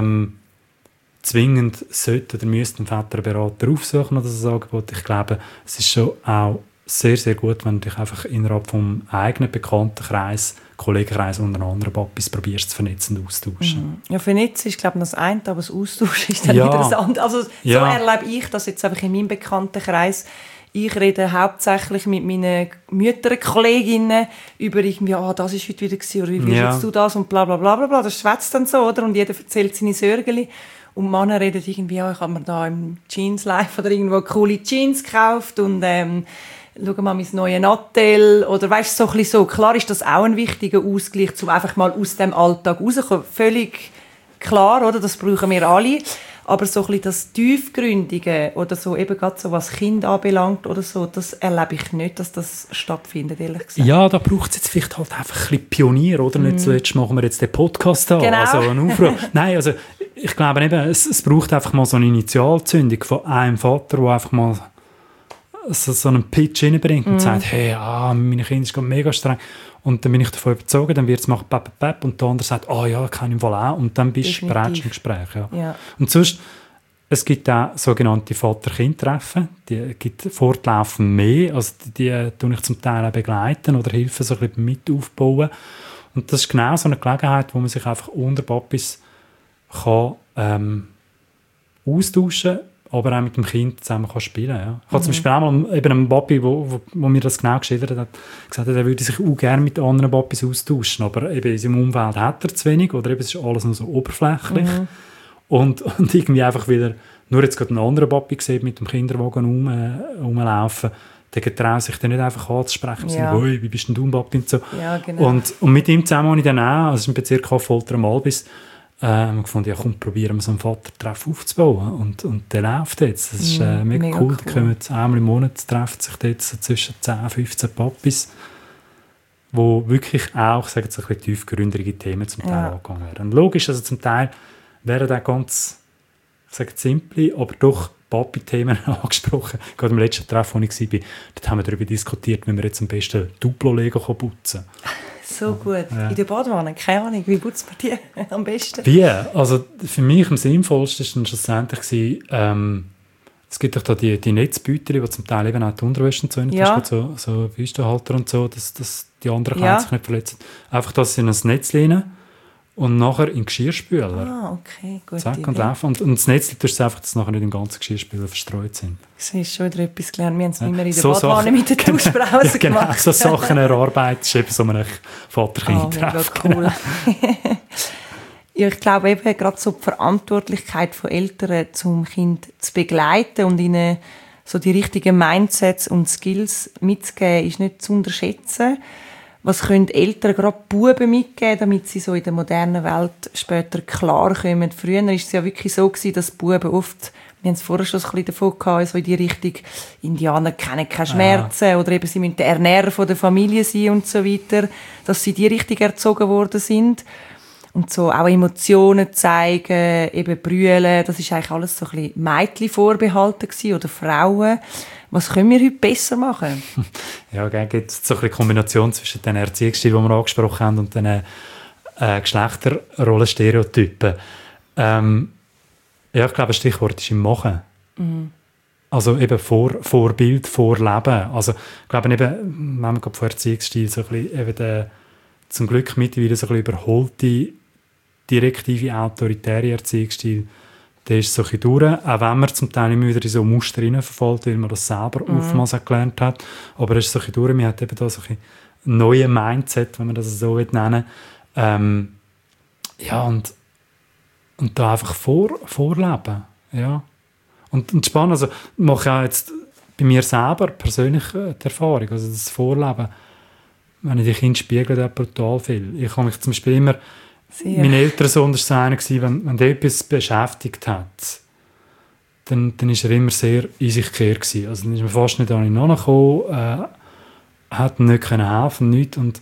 zwingend sollten oder müssten einen Väterberater aufsuchen oder das Angebot. Ich glaube, es ist schon auch sehr, sehr gut, wenn du dich einfach innerhalb vom eigenen Bekanntenkreis, Kollegenkreis untereinander Papis probierst zu vernetzen und austauschen. Ja, vernetzen ist, glaube ich, das eine, aber das Austauschen ist dann wieder das andere. Also so erlebe ich das jetzt einfach in meinem Bekanntenkreis. Ich rede hauptsächlich mit meinen Mütterkolleginnen über irgendwie, das ist heute wieder gewesen, oder wie willst du das und bla bla bla bla. Das schwätzt dann so, oder? Und jeder erzählt seine Sorgen. Und Männer reden irgendwie, ich habe mir da im Jeans Life oder irgendwo coole Jeans gekauft und schau mal mein neues Nattel oder weißt so ein bisschen so. Klar ist das auch ein wichtiger Ausgleich, um einfach mal aus dem Alltag rauszukommen. Völlig klar, oder? Das brauchen wir alle. Aber so ein bisschen das Tiefgründige oder so, eben gerade so, was Kind anbelangt oder so, das erlebe ich nicht, dass das stattfindet, ehrlich gesagt. Ja, da braucht es jetzt vielleicht halt einfach ein bisschen Pionier, oder? Nicht zuletzt machen wir jetzt den Podcast an, genau. Also einen Aufruf. Nein, also ich glaube eben, es braucht einfach mal so eine Initialzündung von einem Vater, der einfach mal so einen Pitch reinbringt und sagt, hey, meine Kinder sind mega streng. Und dann bin ich davon überzeugt, dann wird es machen, Pep, und der andere sagt, ja, kann ich im Fall auch. Und dann bist du bereits im Gespräch. Ja. Und sonst, es gibt auch sogenannte Vater-Kind-Treffen, die gibt fortlaufend mehr, also die tue ich zum Teil auch begleiten oder helfen so ein bisschen mit aufbauen. Und das ist genau so eine Gelegenheit, wo man sich einfach unter Papis kann austauschen, aber auch mit dem Kind zusammen kann spielen kann. Ja. Ich habe zum Beispiel auch mal eben einen Papi, wo mir das genau geschildert hat, gesagt, er würde sich auch gerne mit anderen Papis austauschen, aber eben in seinem Umfeld hat er zu wenig oder eben es ist alles nur so oberflächlich. Und irgendwie einfach wieder nur jetzt gerade einen anderen Papi gesehen mit dem Kinderwagen rumlaufen, der getraut sich dann nicht einfach anzusprechen. Ja. Hey, wie bist denn du, Papi? Und so. Ja, genau. Und mit ihm zusammen habe ich dann auch, also im Bezirk Affoltern-Malbis, gefunden, ja komm, probieren wir so einen Vatertreff aufzubauen. Und der läuft jetzt. Das ist mega cool. Da kommen einmal im Monat treffen sich dort so zwischen 10 15 Papis, wo wirklich auch, ich sage jetzt, ein bisschen tiefgründige Themen zum Teil angegangen werden. Und logisch, also zum Teil wären auch ganz, ich sage simple, aber doch Papi-Themen angesprochen. Gerade im letzten Treff, wo ich war, dort haben wir darüber diskutiert, wie wir jetzt am besten Duplo-Lego putzen können. So gut. Ja. In der Badewanne, keine Ahnung, wie putzt man die am besten? Wie? Also für mich am sinnvollsten war schlussendlich, es gibt doch da die Netzbeutel, die zum Teil eben auch die Unterwäsche und so, so Büstenhalter und so, dass die anderen Kinder sich nicht verletzen. Einfach, dass sie in ein Netz lehnen und nachher in den Geschirrspüler. Okay, gut. Zack, und laufen. Und das Netz tust du einfach, dass nachher nicht im ganzen Geschirrspüler verstreut sind. Das ist schon wieder etwas gelernt. Wir haben es immer in der Badewanne mit der Duschbrause gemacht. So Sachen erarbeiten, ist eben so ein Vater-Kind-Treff. Cool. Ja, ich glaube eben, gerade so die Verantwortlichkeit von Eltern, zum Kind zu begleiten und ihnen so die richtigen Mindsets und Skills mitzugeben, ist nicht zu unterschätzen. Was können Eltern, gerade Buben, mitgeben, damit sie so in der modernen Welt später klarkommen? Früher war es ja wirklich so, dass Buben oft, wir haben es vorher schon ein bisschen davon gehabt, so in die Richtung, Indianer kennen keine Schmerzen oder eben sie müssen der Ernährer von der Familie sein und so weiter, dass sie in die Richtung erzogen worden sind. Und so auch Emotionen zeigen, eben brüllen, das ist eigentlich alles so ein bisschen Mädchen vorbehalten gewesen, oder Frauen. Was können wir heute besser machen? Ja, es gibt so eine Kombination zwischen den Erziehungsstilen, die wir angesprochen haben, und den Geschlechterrollenstereotypen. Ja, ich glaube, ein Stichwort ist im Machen. Also eben Vorbild, Vorleben. Also ich glaube eben, wenn man gerade von Erziehungsstil so ein bisschen eben zum Glück mittlerweile so ein bisschen überholte, direktive, autoritäre Erziehungsstil, der ist so ein bisschen durch, auch wenn man zum Teil immer wieder in so Muster hineinverfällt, weil man das selber oftmals auch gelernt hat. Aber er ist so ein bisschen durch, man hat eben da so ein bisschen neue Mindset, wenn man das so nennen will. Ja, und da einfach vorleben. Ja. Und spannend, also mache ich auch jetzt bei mir selber persönlich die Erfahrung, also das Vorleben, wenn ich die Kinder spiegele, auch brutal viel. Ich habe mich zum Beispiel immer, mein älterer Sohn war einer, wenn der etwas beschäftigt hat, dann war er immer sehr in sich gekehrt gewesen. Also dann ist mir fast nicht an ihn herangekommen, hat ihm nicht helfen, nichts. Und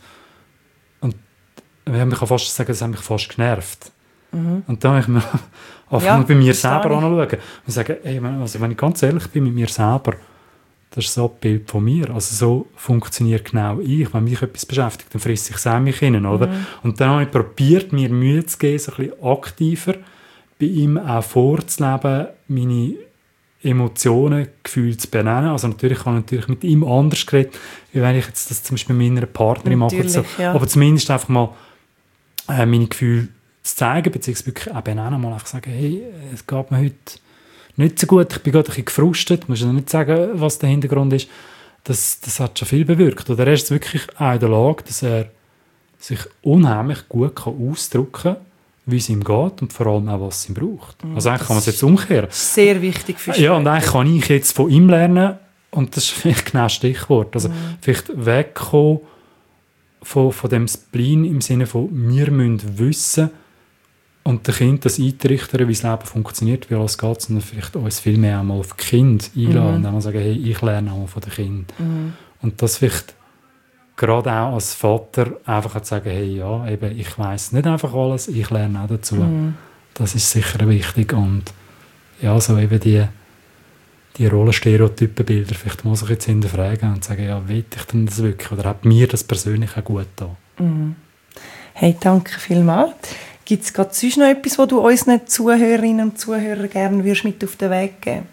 ich kann fast sagen, das hat mich fast genervt. Und dann habe ich mir angefangen, bei mir selber anzuschauen und sagen, ey, also wenn ich ganz ehrlich bin mit mir selber, das ist so ein Bild von mir. Also so funktioniert genau ich. Wenn mich etwas beschäftigt, dann frisse ich es auch mich hin, oder? Und dann habe ich probiert, mir Mühe zu geben, so ein bisschen aktiver bei ihm auch vorzuleben, meine Emotionen, Gefühle zu benennen. Also natürlich habe ich mit ihm anders geredet, wie wenn ich jetzt das zum Beispiel mit meiner Partnerin mache. So. Ja. Aber zumindest einfach mal meine Gefühle zu zeigen, beziehungsweise wirklich auch benennen, mal einfach sagen, hey, es geht mir heute nicht so gut, ich bin gerade ein bisschen gefrustet, ich muss ja nicht sagen, was der Hintergrund ist. Das hat schon viel bewirkt. Oder er ist wirklich auch in der Lage, dass er sich unheimlich gut ausdrücken kann, wie es ihm geht und vor allem auch, was es ihm braucht. Also eigentlich kann man es jetzt umkehren. Sehr wichtig für Ja, und eigentlich kann ich jetzt von ihm lernen, und das ist vielleicht genau das Stichwort, also vielleicht wegkommen von dem Spleen im Sinne von, wir müssen wissen und den Kindern das eintrichtern, wie das Leben funktioniert, wie alles geht, sondern vielleicht uns viel mehr einmal auf die Kinder einladen und einmal sagen, hey, ich lerne einmal von den Kindern. Und das vielleicht gerade auch als Vater einfach zu sagen, hey, ja, eben, ich weiss nicht einfach alles, ich lerne auch dazu. Das ist sicher wichtig. Und ja, so eben die Rollenstereotypenbilder vielleicht muss ich jetzt hinterfragen und sagen, ja, will ich denn das wirklich? Oder hat mir das persönlich auch gut getan? Hey, danke vielmals. Gibt es gerade sonst noch etwas, was du unseren Zuhörerinnen und Zuhörern gerne mit auf den Weg geben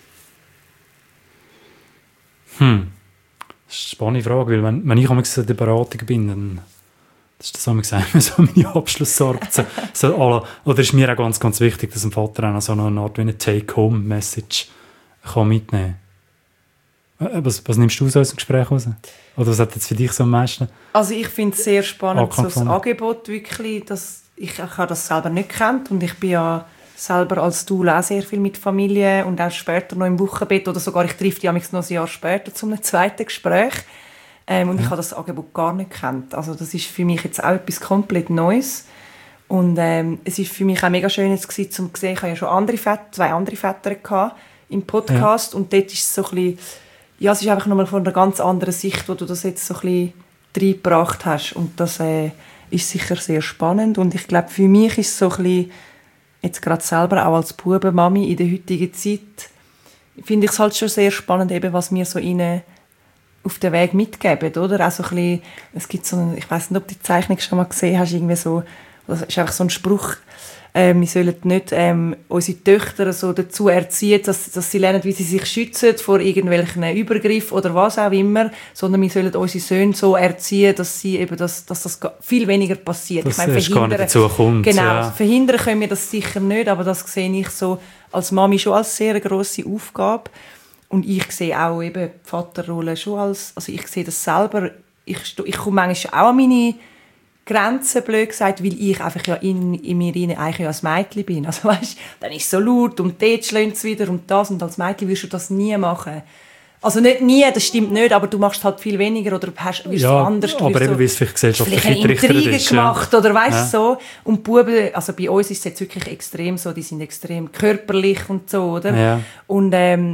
würdest? Das ist eine spannende Frage, weil wenn ich in der Beratung bin, dann das ist das so meine Abschlusssorge. Oder ist mir auch ganz, ganz wichtig, dass ein Vater auch so eine Art wie eine Take-Home-Message mitnehmen kann. Was nimmst du aus unserem Gespräch raus? Oder was hat jetzt für dich so am meisten? Also ich finde es sehr spannend, so das Angebot wirklich, dass ich habe das selber nicht gekannt und ich bin ja selber als du auch sehr viel mit Familie und auch später noch im Wochenbett oder sogar ich treffe die noch ein Jahr später zu einem zweiten Gespräch und ich habe das Angebot gar nicht gekannt. Also das ist für mich jetzt auch etwas komplett Neues und es ist für mich auch mega schön jetzt gewesen, um zu sehen, ich habe ja schon zwei andere Väter gehabt im Podcast und dort ist es so ein bisschen, ja, es ist einfach nochmal von einer ganz anderen Sicht, wo du das jetzt so ein bisschen reingebracht hast und das ist sicher sehr spannend und ich glaube, für mich ist es so ein bisschen, jetzt gerade selber auch als Bubenmami in der heutigen Zeit, finde ich es halt schon sehr spannend, eben, was wir so ihnen auf den Weg mitgeben, oder? Auch so ein bisschen, es gibt so, ich weiss nicht, ob du die Zeichnung schon mal gesehen hast, irgendwie so, das ist einfach so ein Spruch, wir sollen nicht unsere Töchter so dazu erziehen, dass sie lernen, wie sie sich schützen vor irgendwelchen Übergriffen oder was auch immer, sondern wir sollen unsere Söhne so erziehen, dass sie eben dass das viel weniger passiert. Dass es gar nicht dazu kommt. Genau, ja. Verhindern können wir das sicher nicht, aber das sehe ich so als Mami schon als sehr grosse Aufgabe. Und ich sehe auch eben die Vaterrolle schon als, also ich sehe das selber, ich komme manchmal auch an meine Grenzen, blöd gesagt, weil ich einfach ja in mir rein eigentlich ja als Mädchen bin. Also weißt, dann ist es so laut und dort schlägt es wieder und das und als Mädchen wirst du das nie machen. Also nicht nie, das stimmt nicht, aber du machst halt viel weniger oder wirst ja, anders. Aber eben, wie es vielleicht gesellschaftlich eingerichtet ist. Gemacht, oder weißt ja. So. Und Buben, also bei uns ist es jetzt wirklich extrem so, die sind extrem körperlich und so, oder? Ja. Und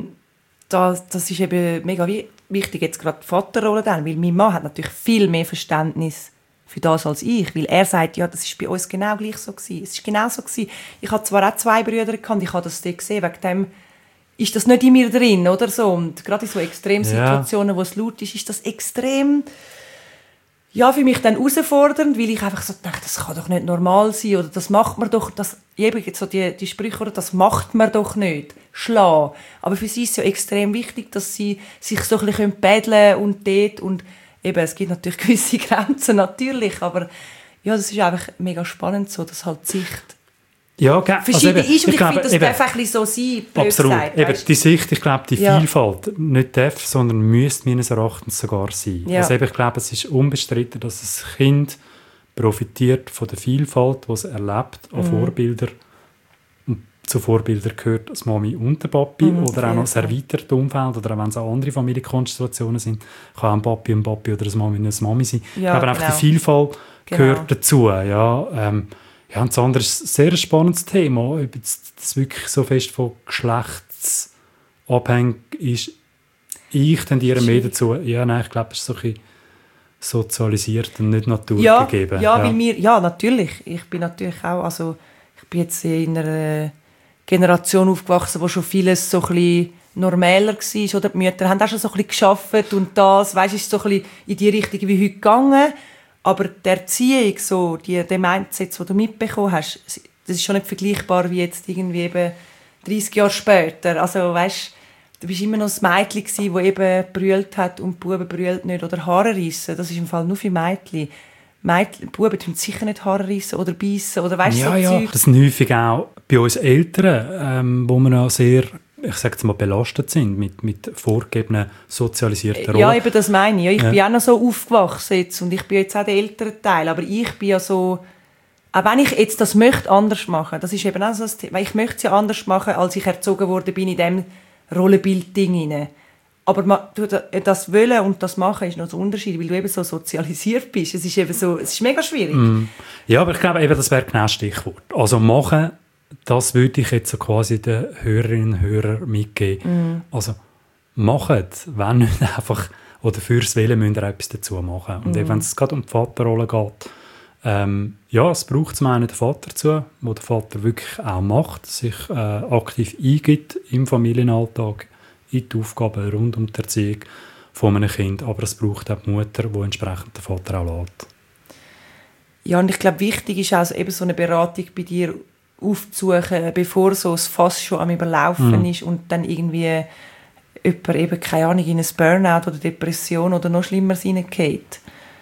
das ist eben mega wichtig, jetzt gerade die Vaterrolle dann, weil mein Mann hat natürlich viel mehr Verständnis für das als ich, weil er sagt, ja, das ist bei uns genau gleich so gewesen. Es ist genau so gewesen. Ich hatte zwar auch 2 Brüder gehabt, ich habe das dort gesehen, wegen dem ist das nicht in mir drin, oder so. Und gerade in so Extremsituationen, wo es laut ist das extrem, ja, für mich dann herausfordernd, weil ich einfach so dachte, das kann doch nicht normal sein, oder das macht man doch, das, eben so die Sprüche, oder das macht man doch nicht, schlagen. Aber für sie ist es ja extrem wichtig, dass sie sich so ein bisschen paddeln und dort und eben, es gibt natürlich gewisse Grenzen, natürlich, aber ja, das ist einfach mega spannend, so, dass halt die Sicht Ja, verschiedene also ich finde, das darf ein bisschen so sein. Absolut. Gesagt, eben, die Sicht, ich glaube, die Vielfalt nicht darf, sondern müsste meines Erachtens sogar sein. Ja. Also eben, ich glaube, es ist unbestritten, dass das Kind profitiert von der Vielfalt, die es erlebt, an Vorbildern. Zu Vorbildern gehört das Mami und der Papi oder auch noch das erweiterte Umfeld oder auch wenn es auch andere Familienkonstellationen sind, kann auch ein Papi und Papi oder ein Mami und eine Mami sein. Ja, aber einfach die Vielfalt gehört dazu. Ja, und das andere ist ein sehr spannendes Thema, ob das wirklich so fest von geschlechtsabhängig ist. Ich tendiere mehr dazu. Ja, nein, ich glaube, es ist so ein bisschen sozialisiert und nicht naturgegeben. Ja, weil wir, natürlich. Ich bin natürlich auch, also ich bin jetzt in einer Generation aufgewachsen, wo schon vieles so ein bisschen normaler war. Oder die Mütter haben auch schon so ein bisschen gearbeitet und das, weißt, ist so ein bisschen in die Richtung wie heute gegangen. Aber die Erziehung, so, der Mindset, den du mitbekommen hast, das ist schon nicht vergleichbar wie jetzt irgendwie eben 30 Jahre später. Also weißt, du bist immer noch das Mädchen gsi, das eben brüllt hat und die Buben brüllt nicht oder Haare reissen. Das ist im Fall nur für Mädchen. Buben tun sicher nicht Haare reissen oder beißen oder weißt so Zeug. Das sind häufig auch bei uns Eltern, wo wir auch sehr, ich sage jetzt mal, belastet sind mit vorgegebenen sozialisierten Rollen. Ja, eben das meine ich. Ja, ich bin auch noch so aufgewachsen jetzt und ich bin jetzt auch der ältere Teil, aber ich bin ja so, auch wenn ich jetzt das möchte anders machen, das ist eben auch so das Thema, weil ich möchte es ja anders machen, als ich erzogen worden bin in diesem Rollenbild-Ding hinein. Aber das Wollen und das Machen ist noch so ein Unterschied, weil du eben so sozialisiert bist. Es ist eben so, es ist mega schwierig. Ja, aber ich glaube, eben, das wäre genau das Stichwort. Also machen, das würde ich jetzt so quasi den Hörerinnen und Hörern mitgeben. Also machen, wenn nicht einfach, oder fürs Wollen müsst ihr etwas dazu machen. Und eben, wenn es gerade um die Vaterrolle geht, es braucht zum einen den Vater dazu, wo der Vater wirklich auch macht, sich aktiv eingibt im Familienalltag, in die Aufgaben rund um die Erziehung von einem Kind. Aber es braucht auch die Mutter, die entsprechend den Vater auch lässt. Ja, und ich glaube, wichtig ist auch eben so eine Beratung bei dir aufzusuchen, bevor so das Fass schon am Überlaufen ist und dann irgendwie jemand eben, keine Ahnung, in ein Burnout oder Depression oder noch schlimmer reingeht.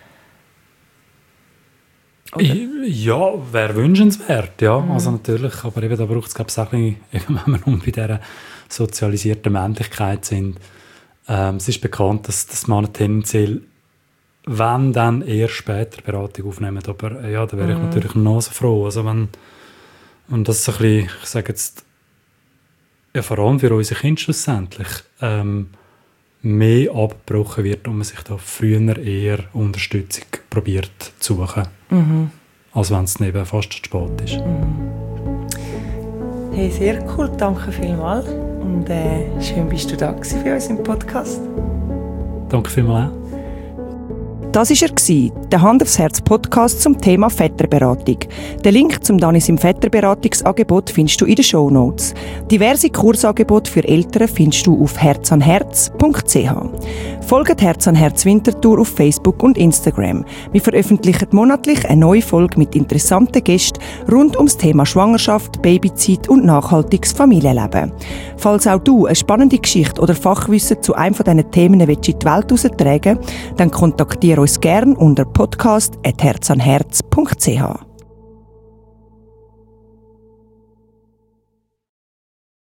Ja, wäre wünschenswert, ja. Also natürlich, aber eben, da braucht es, glaube ich, auch ein bisschen, wenn wir bei dieser sozialisierten Männlichkeit sind. Es ist bekannt, dass Männer tendenziell, wenn dann eher später Beratung aufnehmen, aber ja, da wäre ich natürlich noch so froh. Also wenn, und das ist ein bisschen, ich sage jetzt, ja, vor allem für unsere Kinder schlussendlich, mehr abgebrochen wird und man sich da früher eher Unterstützung probiert zu suchen, als wenn es eben fast zu spät ist. Hey, sehr cool, danke vielmals und schön bist du da gewesen für uns im Podcast. Danke vielmals. Das war er, der Hand aufs Herz Podcast zum Thema Väterberatung. Den Link zum Danis im Väterberatungsangebot findest du in den Shownotes. Diverse Kursangebote für Eltern findest du auf herzanherz.ch. Folgt Herz an Herz Winterthur auf Facebook und Instagram. Wir veröffentlichen monatlich eine neue Folge mit interessanten Gästen rund ums Thema Schwangerschaft, Babyzeit und nachhaltiges Familienleben. Falls auch du eine spannende Geschichte oder Fachwissen zu einem von diesen Themen in die Welt heraustragen willst, dann kontaktiere uns gerne unter podcast@herzanherz.ch.